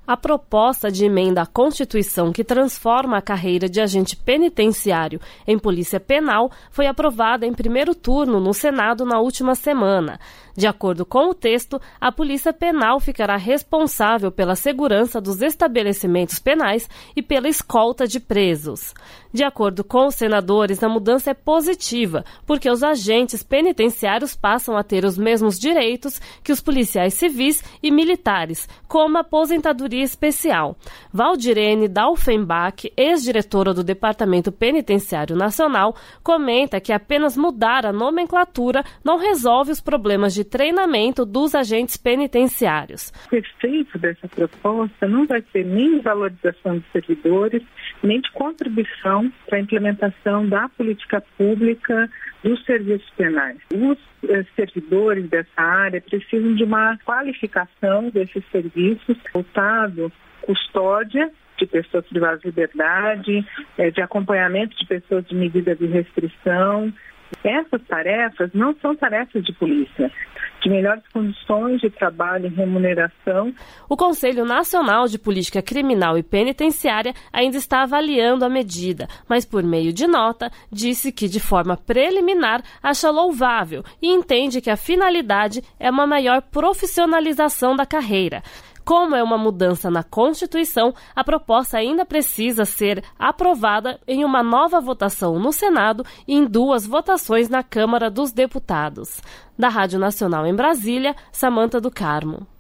A proposta de emenda à Constituição que transforma a carreira de agente penitenciário em polícia penal foi aprovada em primeiro turno no Senado na última semana. De acordo com o texto, a Polícia Penal ficará responsável pela segurança dos estabelecimentos penais e pela escolta de presos. De acordo com os senadores, a mudança é positiva, porque os agentes penitenciários passam a ter os mesmos direitos que os policiais civis e militares, como a aposentadoria especial. Valdirene Dalfenbach, ex-diretora do Departamento Penitenciário Nacional, comenta que apenas mudar a nomenclatura não resolve os problemas de treinamento dos agentes penitenciários. O efeito dessa proposta não vai ser nem valorização de servidores, nem de contribuição para a implementação da política pública dos serviços penais. Os servidores dessa área precisam de uma qualificação desses serviços, voltado custódia de pessoas privadas de liberdade, de acompanhamento de pessoas de medida de restrição. Essas tarefas não são tarefas de polícia, de melhores condições de trabalho e remuneração. O Conselho Nacional de Política Criminal e Penitenciária ainda está avaliando a medida, mas por meio de nota disse que de forma preliminar acha louvável e entende que a finalidade é uma maior profissionalização da carreira. Como é uma mudança na Constituição, a proposta ainda precisa ser aprovada em uma nova votação no Senado e em 2 votações na Câmara dos Deputados. Da Rádio Nacional em Brasília, Samantha do Carmo.